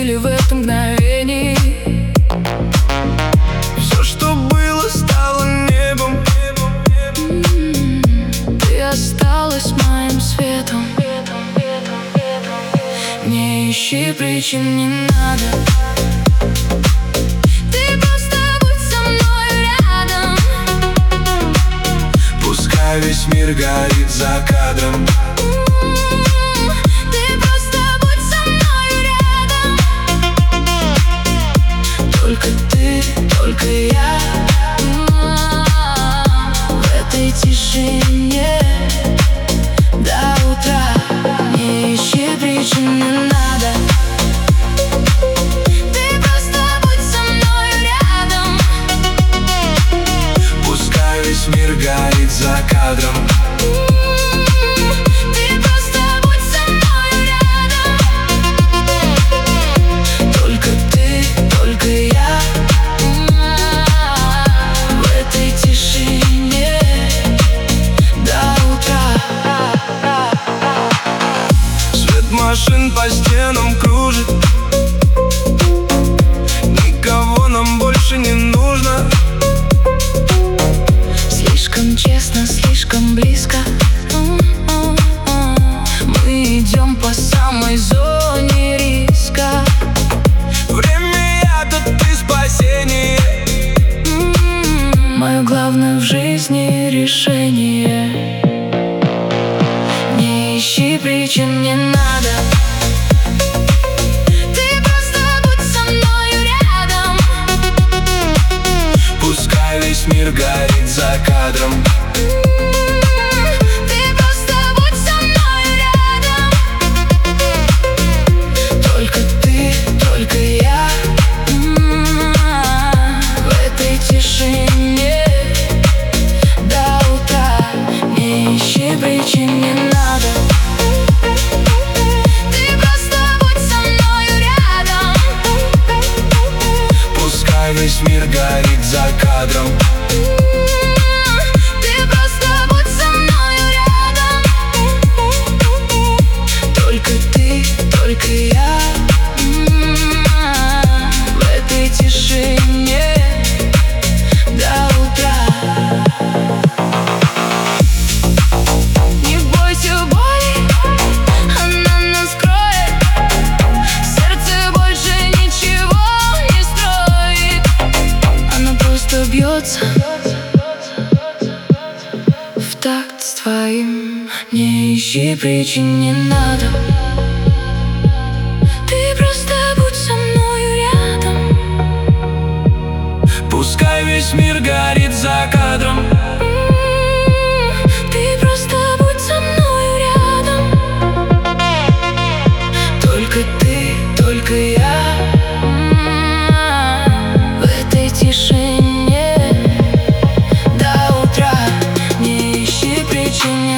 застыли в этом мгновении. Все, что было, стало небом. Ты осталась моим светом. Не ищи причин, не надо. Ты просто будь со мной рядом. Пускай весь мир горит за кадром. Ты просто будь со мной рядом. Только ты, только я. В этой тишине до утра. Не ищи причин, не надо. Ты просто будь со мной рядом. Пускай весь мир горит за кадром. Ты просто будь со мной рядом. Только ты, только я. В этой тишине до утра. Свет машин по стенам кружит. Никого нам больше не нужно. Слишком честно, слишком близко. Мы идем по самой зоне риска. Время яда, ты спасение. Мое главное в жизни решение. Не ищи причин, не надо. Ты просто будь со мной рядом. Пускай весь мир горит за кадром. Ты просто будь со мной рядом. Только ты, только я. В этой тишине до утра. Не ищи причин, не надо. Ты просто будь со мной рядом. Пускай весь мир горит за кадром. Ты просто будь со мной рядом. Только ты, только я. В этой тишине до утра. Не бойся боли, она нас кроет. Сердце больше ничего не строит. Оно просто бьется в такт с твоим. Не ищи причин, не надо. Ты просто будь со мной рядом. Пускай весь мир горит за кадром. Ты просто будь со мной рядом. Только ты, только я. В этой тишине до утра. Не ищи причин,